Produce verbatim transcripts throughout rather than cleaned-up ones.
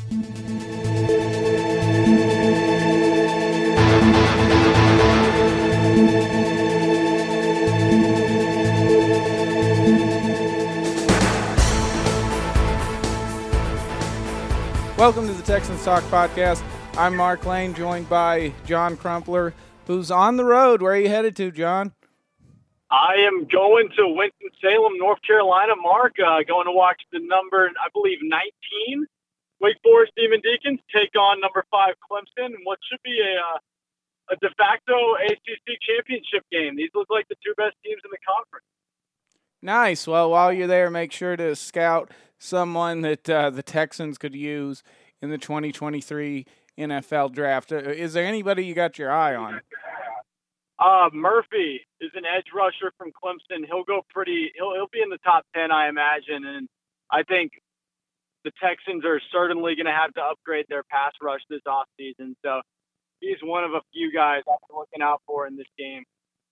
Welcome to the Texans Talk Podcast. I'm Mark Lane, joined by John Crumpler, who's on the road. Where are you headed to, John? I am going to Winston-Salem, North Carolina, Mark. Uh, going to watch the number, I believe, nineteen Wake Forest Demon Deacons take on number five Clemson in what should be a, uh, a de facto A C C championship game. These look like the two best teams in the conference. Nice. Well, while you're there, make sure to scout someone that uh, the Texans could use in the twenty twenty-three N F L draft. Is there anybody you got your eye on? Uh, Murphy is an edge rusher from Clemson. He'll go pretty. He'll he'll be in the top ten, I imagine, and I think the Texans are certainly going to have to upgrade their pass rush this offseason. So he's one of a few guys I'm looking out for in this game.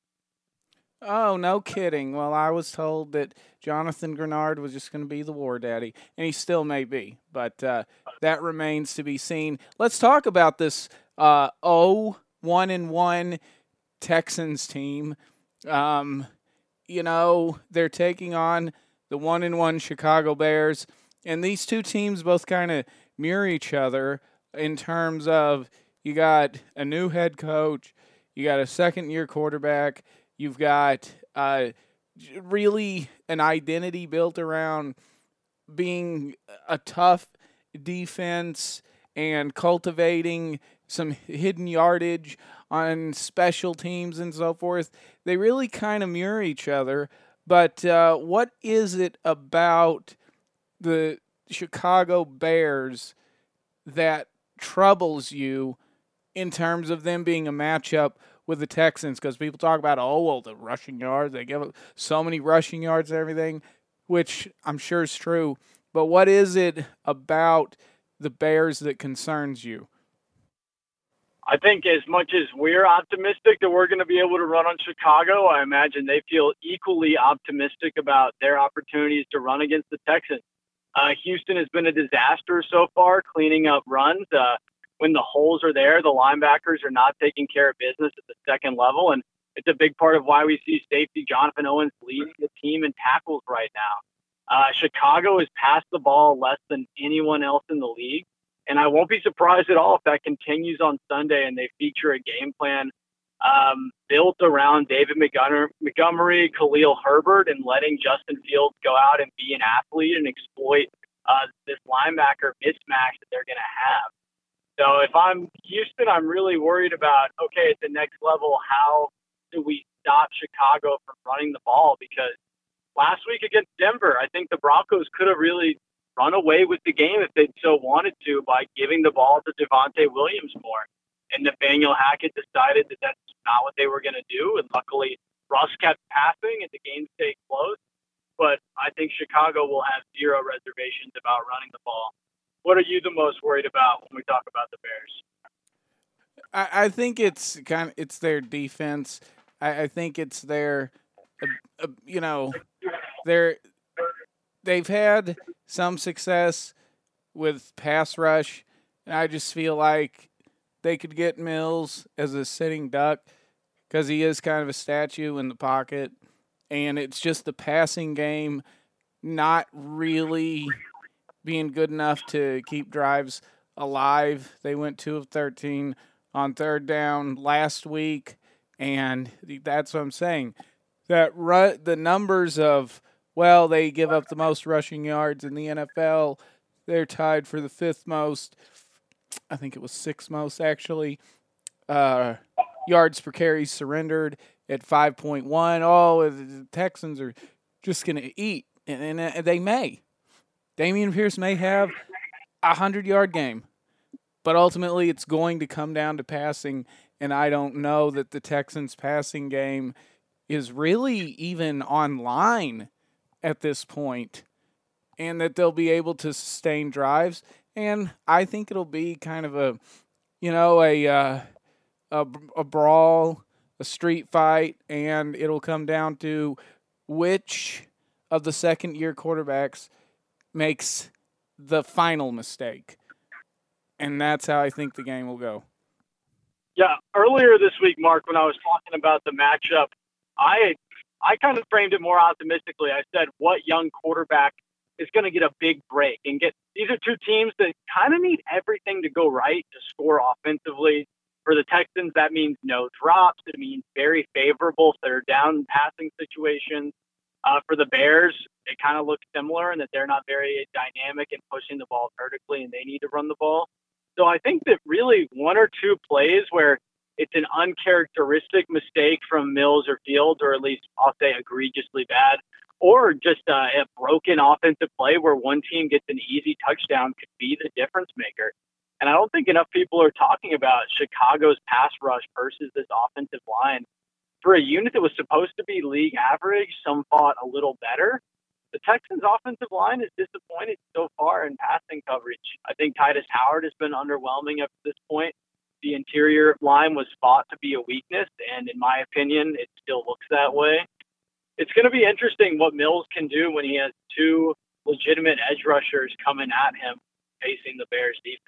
Oh, no kidding. Well, I was told that Jonathan Grenard was just going to be the war daddy, and he still may be, but uh, that remains to be seen. Let's talk about this uh, oh one and one Texans team. Um, you know, they're taking on the one and one Chicago Bears, and these two teams both kind of mirror each other in terms of you got a new head coach, you got a second-year quarterback, you've got uh, really an identity built around being a tough defense and cultivating some hidden yardage on special teams and so forth. They really kind of mirror each other. But uh, what is it about the Chicago Bears that troubles you in terms of them being a matchup with the Texans? Because people talk about, oh, well, the rushing yards, they give up so many rushing yards and everything, which I'm sure is true. But what is it about the Bears that concerns you? I think as much as we're optimistic that we're going to be able to run on Chicago, I imagine they feel equally optimistic about their opportunities to run against the Texans. Uh, Houston has been a disaster so far, cleaning up runs. Uh, when the holes are there, the linebackers are not taking care of business at the second level, and it's a big part of why we see safety Jonathan Owens leading the team in tackles right now. Uh, Chicago has passed the ball less than anyone else in the league, and I won't be surprised at all if that continues on Sunday and they feature a game plan um, built around David Montgomery, Montgomery, Khalil Herbert, and letting Justin Fields go out and be an athlete and exploit uh, this linebacker mismatch that they're going to have. So if I'm Houston, I'm really worried about, okay, at the next level, how do we stop Chicago from running the ball? Because last week against Denver, I think the Broncos could have really run away with the game if they so wanted to by giving the ball to Javonte Williams more. And Nathaniel Hackett decided that that's not what they were going to do. And luckily, Russ kept passing and the game stayed close. But I think Chicago will have zero reservations about running the ball. What are you the most worried about when we talk about the Bears? I, I think it's kind of it's their defense. I, I think it's their, uh, uh, you know, their they've had some success with pass rush, and I just feel like they could get Mills as a sitting duck because he is kind of a statue in the pocket, and it's just the passing game not really being good enough to keep drives alive. They went two of thirteen on third down last week, and that's what I'm saying. That ru- the numbers of, well, they give up the most rushing yards in the N F L. They're tied for the fifth most. I think it was sixth most, actually. Uh, yards per carry surrendered at five point one. Oh, the Texans are just going to eat, and, and they may. Dameon Pierce may have a hundred-yard game, but ultimately it's going to come down to passing, and I don't know that the Texans' passing game is really even online at this point, and that they'll be able to sustain drives. And I think it'll be kind of a, you know, a uh, a, a brawl, a street fight, and it'll come down to which of the second-year quarterbacks makes the final mistake. and that's how I think the game will go. Yeah, earlier this week, Mark, when I was talking about the matchup, I I kind of framed it more optimistically. I said, what young quarterback is going to get a big break and get – these are two teams that kind of need everything to go right to score offensively. For the Texans, that means no drops. It means very favorable third down passing situations. Uh, for the Bears, it kind of looks similar in that they're not very dynamic in pushing the ball vertically, and they need to run the ball. So I think that really one or two plays where it's an uncharacteristic mistake from Mills or Fields, or at least I'll say egregiously bad, or just a, a broken offensive play where one team gets an easy touchdown could be the difference maker. And I don't think enough people are talking about Chicago's pass rush versus this offensive line. For a unit that was supposed to be league average, some thought a little better. The Texans' offensive line is disappointed so far in passing coverage. I think Titus Howard has been underwhelming up to this point. The interior line was thought to be a weakness, and in my opinion, it still looks that way. It's going to be interesting what Mills can do when he has two legitimate edge rushers coming at him facing the Bears defense.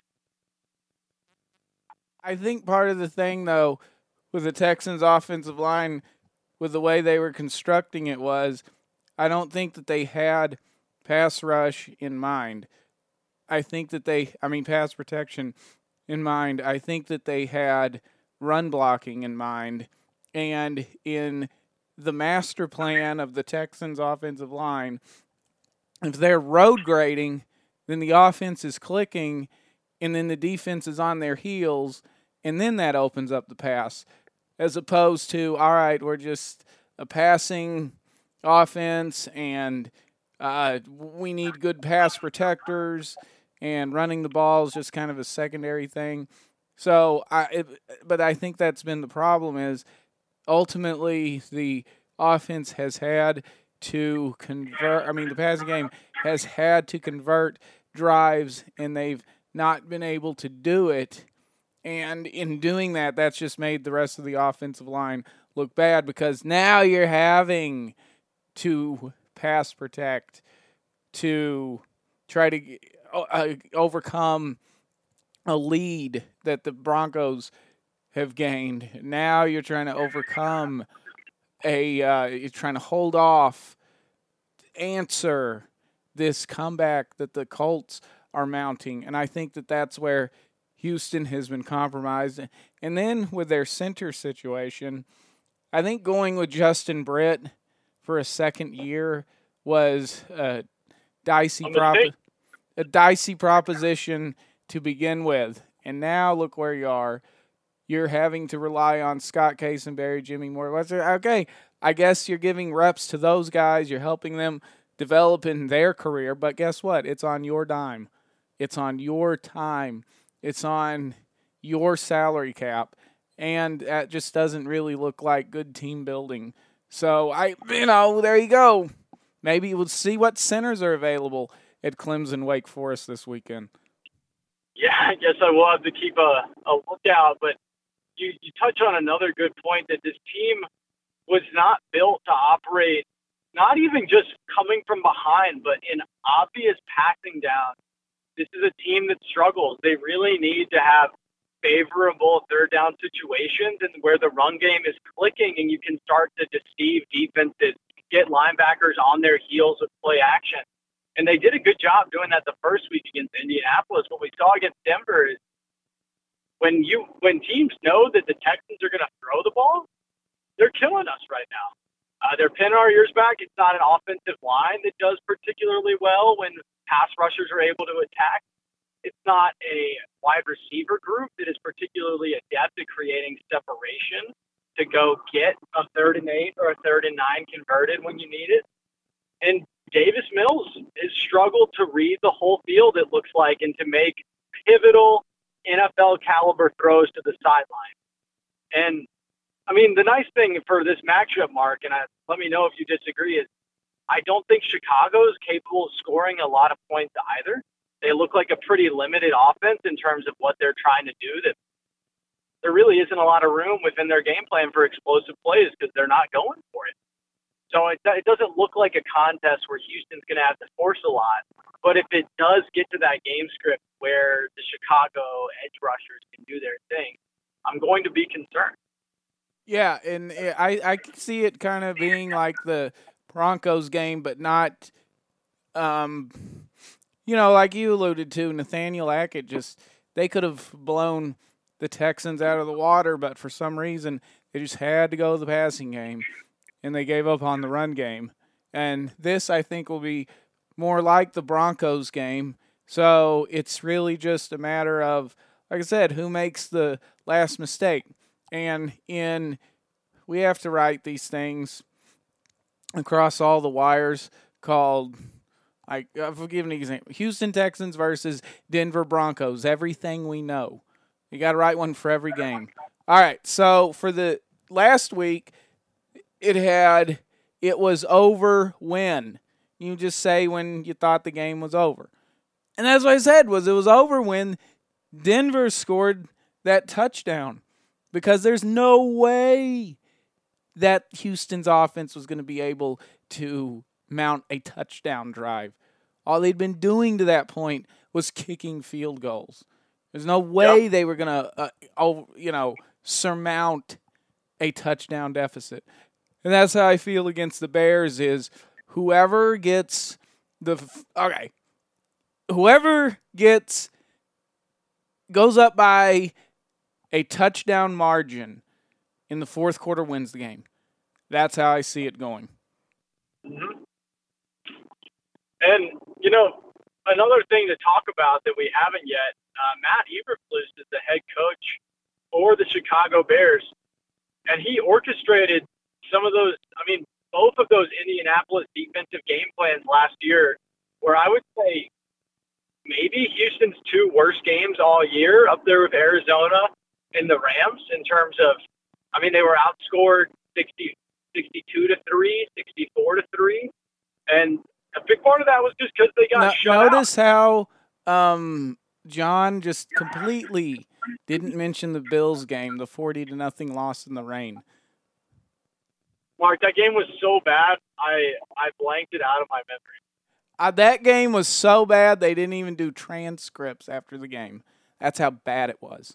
I think part of the thing, though, with the Texans' offensive line, with the way they were constructing it was, I don't think that they had pass rush in mind. I think that they, I mean, pass protection in mind. I think that they had run blocking in mind. And in the master plan of the Texans' offensive line, if they're road grading, then the offense is clicking, and then the defense is on their heels, and then that opens up the pass. As opposed to, all right, we're just a passing offense, and uh, we need good pass protectors, and running the ball is just kind of a secondary thing. So, I, it, but I think that's been the problem is ultimately the offense has had to convert. I mean, the passing game has had to convert drives, and they've not been able to do it. And in doing that, that's just made the rest of the offensive line look bad because now you're having to pass protect to try to uh, overcome a lead that the Broncos have gained. Now you're trying to overcome a, uh, you're trying to hold off, answer this comeback that the Colts are mounting. And I think that that's where Houston has been compromised. And then with their center situation, I think going with Justin Britt for a second year was a dicey, prop- a dicey proposition to begin with. And now look where you are. You're having to rely on Scott Casenberry, Jimmy Moore. Okay, I guess you're giving reps to those guys. You're helping them develop in their career. But guess what? It's on your dime. It's on your time. It's on your salary cap, and that just doesn't really look like good team building. So, I, you know, there you go. Maybe we'll see what centers are available at Clemson Wake Forest this weekend. Yeah, I guess I will have to keep a, a lookout, but you, you touch on another good point that this team was not built to operate, not even just coming from behind, but in obvious passing down. This is a team that struggles. They really need to have favorable third down situations and where the run game is clicking and you can start to deceive defenses, get linebackers on their heels with play action. And they did a good job doing that the first week against Indianapolis. What we saw against Denver is when you when teams know that the Texans are going to throw the ball, they're killing us right now. Uh, they're pinning our ears back. It's not an offensive line that does particularly well when pass rushers are able to attack. It's not a wide receiver group that is particularly adept at creating separation to go get a third and eight or a third and nine converted when you need it. And Davis Mills has struggled to read the whole field, it looks like, and to make pivotal N F L caliber throws to the sideline. And I mean, the nice thing for this matchup, Mark, and I, let me know if you disagree, is I don't think Chicago is capable of scoring a lot of points either. They look like a pretty limited offense in terms of what they're trying to do. That there really isn't a lot of room within their game plan for explosive plays because they're not going for it. So it, it doesn't look like a contest where Houston's going to have to force a lot. But if it does get to that game script where the Chicago edge rushers can do their thing, I'm going to be concerned. Yeah, and I I can see it kind of being like the Broncos game, but not, um, you know, like you alluded to, Nathaniel Hackett just they could have blown the Texans out of the water, but for some reason they just had to go to the passing game, and they gave up on the run game. And this, I think, will be more like the Broncos game. So it's really just a matter of, like I said, who makes the last mistake. And in we have to write these things across all the wires called, I, I'll give an example. Houston Texans versus Denver Broncos. Everything we know. You got to write one for every game. All right, so for the last week, it had, it was over when. You just say when you thought the game was over. And that's what I said, was it was over when Denver scored that touchdown. Because there's no way that Houston's offense was going to be able to mount a touchdown drive. All they'd been doing to that point was kicking field goals. There's no way yep. they were going to, uh, oh, you know, surmount a touchdown deficit. And that's how I feel against the Bears is whoever gets the, okay, whoever gets, goes up by a touchdown margin in the fourth quarter wins the game. That's how I see it going. Mm-hmm. And, you know, another thing to talk about that we haven't yet, uh, Matt Eberflus is the head coach for the Chicago Bears, and he orchestrated some of those, I mean, both of those Indianapolis defensive game plans last year, where I would say maybe Houston's two worst games all year, up there with Arizona and the Rams in terms of, I mean, they were outscored sixty, sixty-two to three, sixty-four to three, and a big part of that was just because they got no, shut notice out. how um, John just completely didn't mention the Bills game, the forty to nothing loss in the rain. Mark, that game was so bad, I I blanked it out of my memory. Uh, that game was so bad they didn't even do transcripts after the game. That's how bad it was.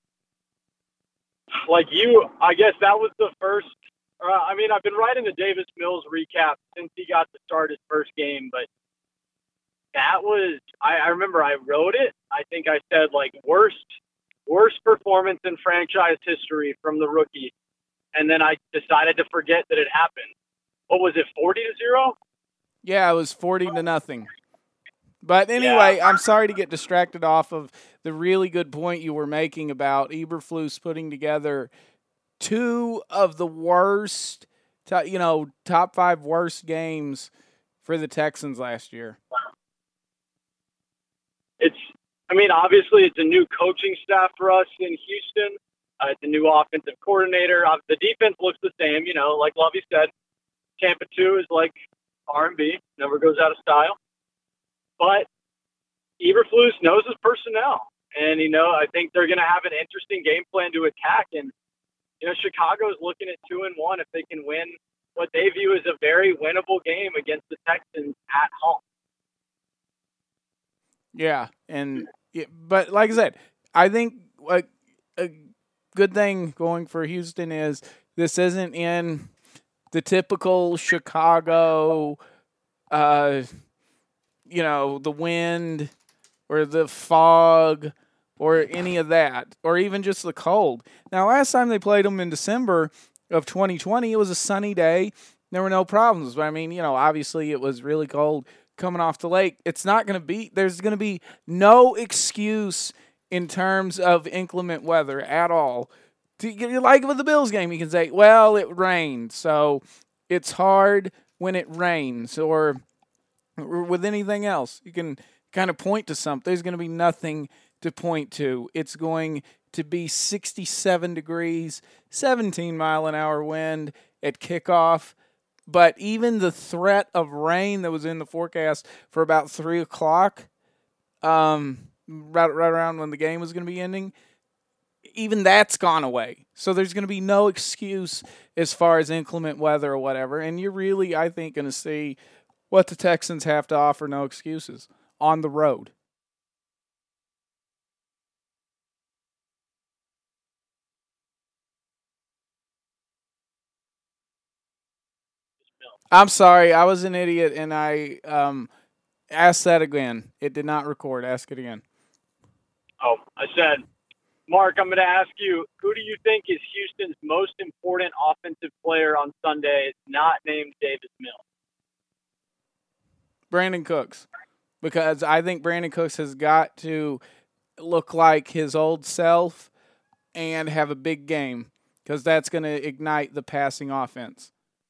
Like you, I guess that was the first. Uh, I mean, I've been writing the Davis Mills recap since he got to start his first game, but that was. I, I remember I wrote it. I think I said like worst, worst performance in franchise history from the rookie, and then I decided to forget that it happened. What was it? Forty to zero. Yeah, it was forty to nothing. But anyway, yeah. I'm sorry to get distracted off of the really good point you were making about Eberflus putting together two of the worst, you know, top five worst games for the Texans last year. It's, I mean, obviously it's a new coaching staff for us in Houston. Uh, it's a new offensive coordinator. Uh, the defense looks the same, you know, like Lovie said. Tampa two is like R and B, never goes out of style. But Eberflus knows his personnel, and you know I think they're going to have an interesting game plan to attack. And you know Chicago's looking at two and one if they can win what they view as a very winnable game against the Texans at home. Yeah, and but like I said, I think a, a good thing going for Houston is this isn't in the typical Chicago. Uh, you know, the wind or the fog or any of that, or even just the cold. Now, last time they played them in December of twenty twenty, it was a sunny day. There were no problems. But, I mean, you know, obviously it was really cold coming off the lake. It's not going to be – there's going to be no excuse in terms of inclement weather at all. To, like with the Bills game, you can say, well, it rained, so it's hard when it rains, or – with anything else, you can kind of point to something. There's going to be nothing to point to. It's going to be sixty-seven degrees, seventeen mile an hour wind at kickoff. But even the threat of rain that was in the forecast for about three o'clock, um, right, right around when the game was going to be ending, even that's gone away. So there's going to be no excuse as far as inclement weather or whatever. And you're really, I think, going to see what the Texans have to offer, no excuses, on the road. Mills. I'm sorry, I was an idiot, and I um, asked that again. It did not record. Ask it again. Oh, I said, Mark, I'm going to ask you, who do you think is Houston's most important offensive player on Sunday, not named Davis Mills? Brandin Cooks, because I think Brandin Cooks has got to look like his old self and have a big game, because that's going to ignite the passing offense.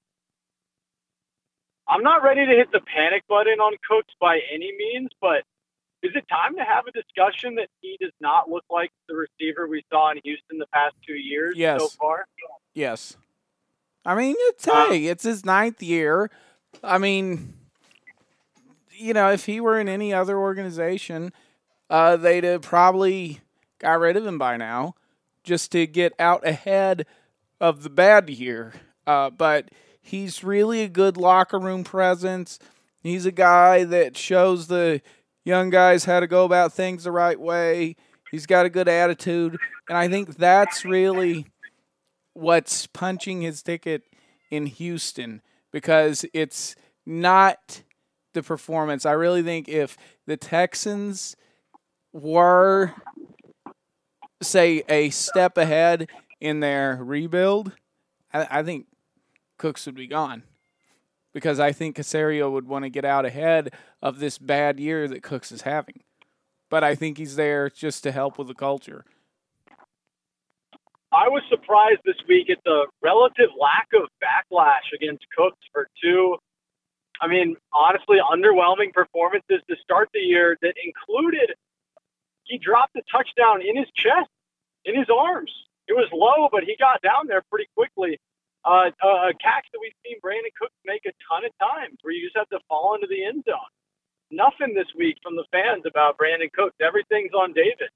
I'm not ready to hit the panic button on Cooks by any means, but is it time to have a discussion that he does not look like the receiver we saw in Houston the past two years yes. so far? Yes. I mean, it's, hey, it's his ninth year. I mean, you know, if he were in any other organization, uh, they'd have probably got rid of him by now just to get out ahead of the bad year. Uh, but he's really a good locker room presence. He's a guy that shows the young guys how to go about things the right way. He's got a good attitude. And I think that's really what's punching his ticket in Houston, because it's not the performance. I really think if the Texans were, say, a step ahead in their rebuild, I, I think Cooks would be gone, because I think Caserio would want to get out ahead of this bad year that Cooks is having. But I think he's there just to help with the culture. I was surprised this week at the relative lack of backlash against Cooks for two, I mean, honestly, underwhelming performances to start the year that included he dropped a touchdown in his chest, in his arms. It was low, but he got down there pretty quickly. Uh, a catch that we've seen Brandin Cooks make a ton of times, where you just have to fall into the end zone. Nothing this week from the fans about Brandin Cooks. Everything's on David.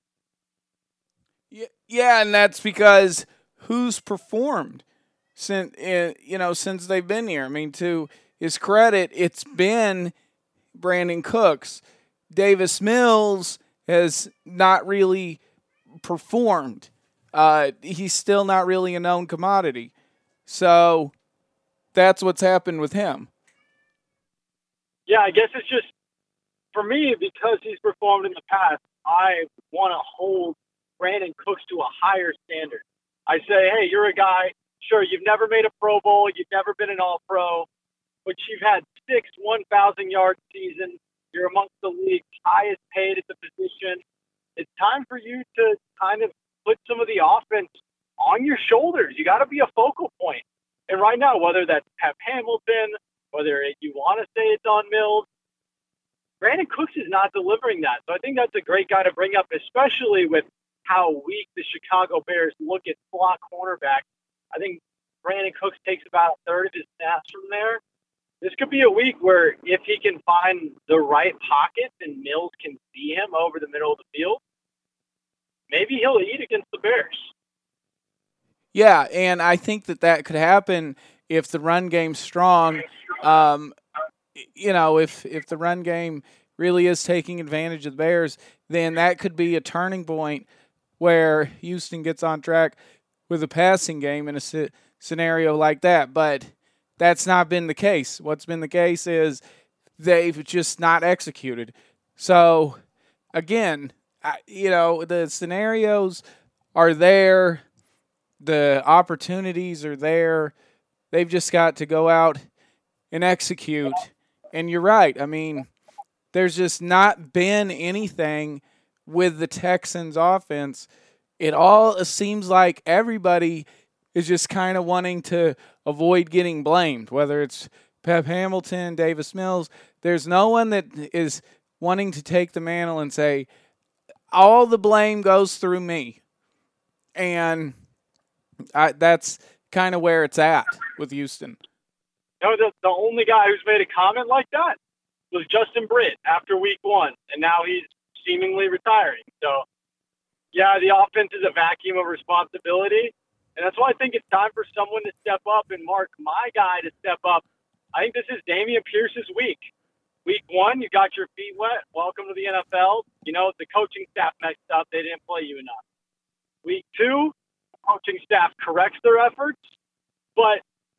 Yeah, yeah, and that's because who's performed since you know since they've been here. I mean, to his credit, it's been Brandin Cooks. Davis Mills has not really performed. Uh, he's still not really a known commodity. So that's what's happened with him. Yeah, I guess it's just, for me, because he's performed in the past, I want to hold Brandin Cooks to a higher standard. I say, hey, you're a guy, sure, you've never made a Pro Bowl, you've never been an All-Pro, but you've had six one thousand yard seasons. You're amongst the league's highest paid at the position. It's time for you to kind of put some of the offense on your shoulders. You got to be a focal point. And right now, whether that's Pep Hamilton, whether you want to say it's on Mills, Brandin Cooks is not delivering that. So I think that's a great guy to bring up, especially with how weak the Chicago Bears look at slot cornerback. I think Brandin Cooks takes about a third of his snaps from there. This could be a week where if he can find the right pocket and Mills can see him over the middle of the field, maybe he'll eat against the Bears. Yeah, and I think that that could happen if the run game's strong. Um, you know, if if the run game really is taking advantage of the Bears, then that could be a turning point where Houston gets on track with a passing game in a scenario like that. But that's not been the case. What's been the case is they've just not executed. So, again, I, you know, the scenarios are there. The opportunities are there. They've just got to go out and execute. And you're right. I mean, there's just not been anything with the Texans offense. It all seems like everybody is just kind of wanting to avoid getting blamed, whether it's Pep Hamilton, Davis Mills. There's no one that is wanting to take the mantle and say, all the blame goes through me. And I, that's kind of where it's at with Houston. No, the, the only guy who's made a comment like that was Justin Britt after week one, and now he's seemingly retiring. So, yeah, the offense is a vacuum of responsibility, and that's why I think it's time for someone to step up. And, Mark, my guy to step up, I think this is Dameon Pierce's week. Week one, you got your feet wet. Welcome to the N F L. You know, the coaching staff messed up. They didn't play you enough. Week two, coaching staff corrects their efforts, but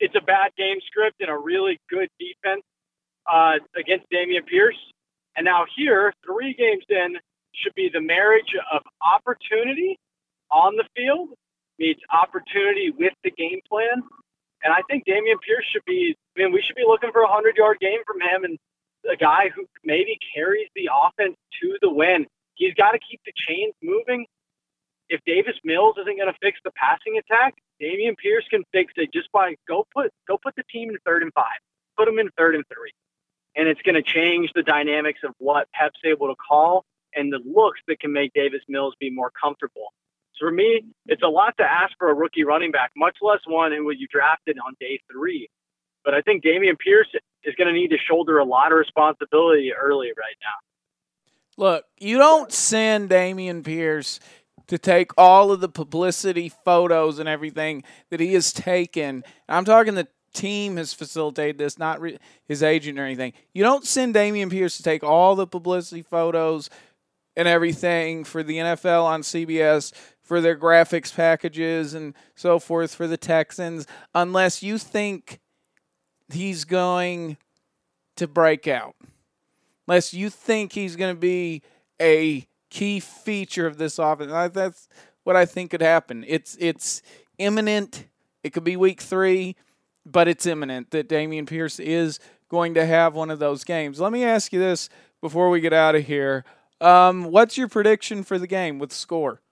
it's a bad game script and a really good defense uh, against Dameon Pierce. And now here, three games in, should be the marriage of opportunity on the field meets opportunity with the game plan. And I think Dameon Pierce should be, I mean, we should be looking for a hundred-yard game from him and a guy who maybe carries the offense to the win. He's got to keep the chains moving. If Davis Mills isn't going to fix the passing attack, Dameon Pierce can fix it just by go put go put the team in third and five. Put them in third and three. And it's going to change the dynamics of what Pep's able to call and the looks that can make Davis Mills be more comfortable. So for me, it's a lot to ask for a rookie running back, much less one who you drafted on day three. But I think Dameon Pierce is going to need to shoulder a lot of responsibility early right now. Look, you don't send Dameon Pierce to take all of the publicity photos and everything that he has taken. I'm talking the team has facilitated this, not re- his agent or anything. You don't send Dameon Pierce to take all the publicity photos and everything for the N F L on C B S, for their graphics packages and so forth for the Texans, unless you think he's going to break out. Unless you think he's going to be a key feature of this offense. That's what I think could happen. It's it's imminent. It could be week three, but it's imminent that Dameon Pierce is going to have one of those games. Let me ask you this before we get out of here. Um, what's your prediction for the game with score?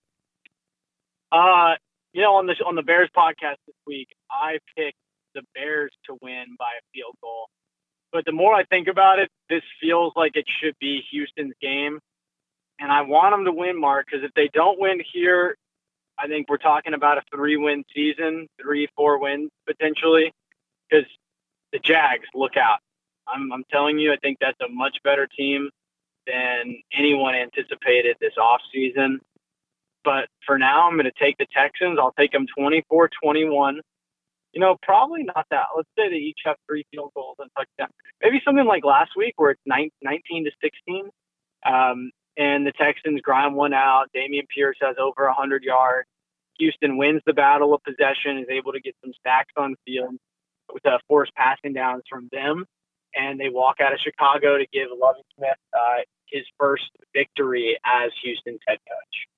Uh, you know, on the on the Bears podcast this week, I picked the Bears to win by a field goal. But the more I think about it, this feels like it should be Houston's game. And I want them to win, Mark, because if they don't win here, I think we're talking about a three-win season, three, four wins potentially, because the Jags, look out. I'm, I'm telling you, I think that's a much better team than anyone anticipated this offseason. But for now, I'm going to take the Texans. I'll take them twenty-four twenty-one. You know, probably not that. Let's say they each have three field goals and touchdown. Maybe something like last week where it's nineteen to sixteen. Um, and the Texans grind one out. Dameon Pierce has over one hundred yards. Houston wins the battle of possession, is able to get some stacks on field with uh, forced passing downs from them. And they walk out of Chicago to give Lovie Smith uh, his first victory as Houston's head coach.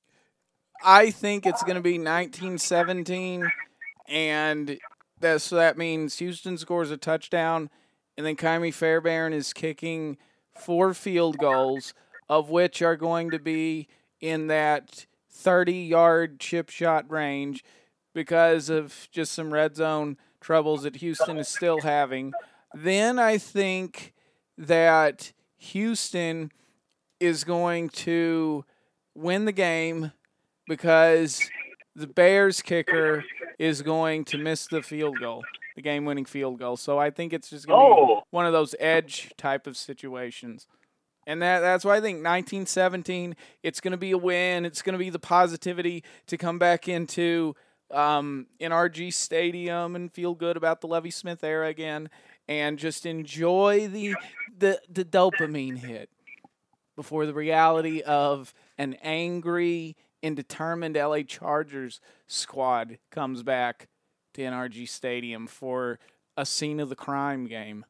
I think it's going to be nineteen seventeen, and that, so that means Houston scores a touchdown, and then Kymie Fairbairn is kicking four field goals, of which are going to be in that thirty-yard chip shot range because of just some red zone troubles that Houston is still having. Then I think that Houston is going to win the game because the Bears kicker is going to miss the field goal, the game-winning field goal. So I think it's just going to Oh. be one of those edge type of situations. And that that's why I think nineteen seventeen, it's going to be a win. It's going to be the positivity to come back into um, N R G Stadium and feel good about the Lovie Smith era again and just enjoy the the, the dopamine hit before the reality of an angry and determined L A Chargers squad comes back to N R G Stadium for a scene of the crime game.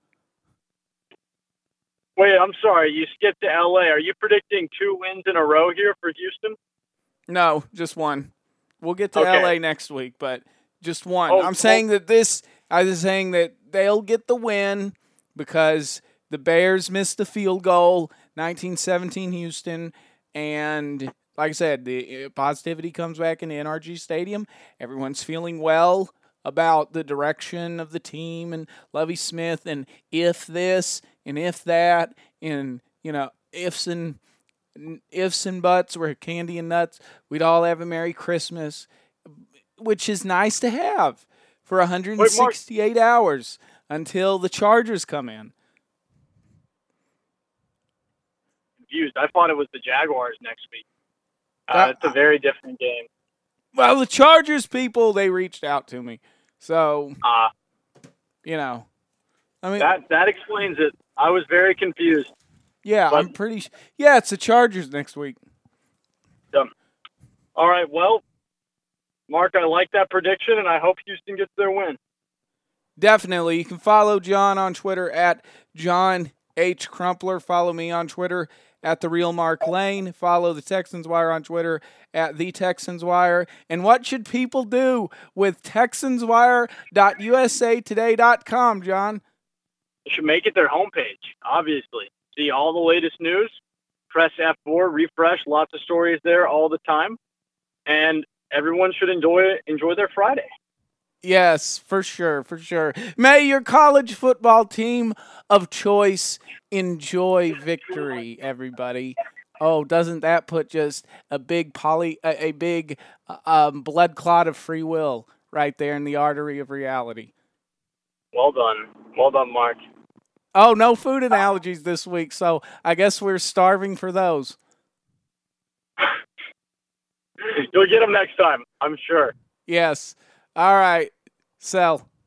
Wait, I'm sorry. You skipped to L A. Are you predicting two wins in a row here for Houston? No, just one. We'll get to Okay. L A next week, but just one. Oh, I'm saying that this, I was saying that they'll get the win because the Bears missed the field goal, nineteen seventeen Houston, and like I said, the positivity comes back in the N R G Stadium. Everyone's feeling well about the direction of the team and Lovie Smith and if this and if that and, you know, ifs and ifs and buts were candy and nuts. We'd all have a Merry Christmas, which is nice to have for one hundred sixty-eight Wait, hours until the Chargers come in. Confused. I thought it was the Jaguars next week. Uh, it's a very different game. Well, the Chargers people, they reached out to me. So, uh, you know, I mean. That that explains it. I was very confused. Yeah, but, I'm pretty sure. Yeah, it's the Chargers next week. Um, all right, well, Mark, I like that prediction, and I hope Houston gets their win. Definitely. You can follow John on Twitter at John H. Crumpler. Follow me on Twitter at The Real Mark Lane. Follow the Texans Wire on Twitter at The Texans Wire. And what should people do with Texans Wire dot U S A Today dot com, John? You should make it their homepage, obviously. See all the latest news. Press F four, refresh, lots of stories there all the time. And everyone should enjoy enjoy their Friday. Yes, for sure, for sure. May your college football team of choice enjoy victory, everybody. Oh, doesn't that put just a big poly, a, a big um, blood clot of free will right there in the artery of reality? Well done. Well done, Mark. Oh, no food analogies this week, so I guess we're starving for those. You'll get them next time, I'm sure. Yes. All right. Sell.